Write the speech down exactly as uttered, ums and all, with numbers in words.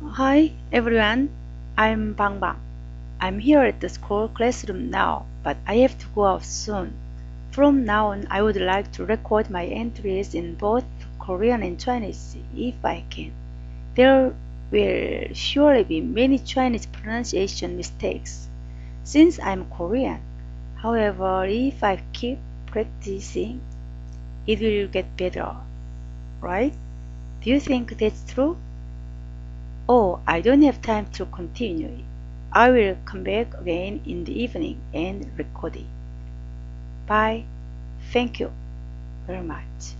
Hi everyone, I'm Bang Bang. I'm here at the school classroom now, but I have to go out soon. From now on, I would like to record my entries in both Korean and Chinese if I can. There will surely be many Chinese pronunciation mistakes since I'm Korean. However, if I keep practicing, it will get better, right? Do you think that's true? Oh, I don't have time to continue. I will come back again in the evening and record it. Bye. Thank you very much.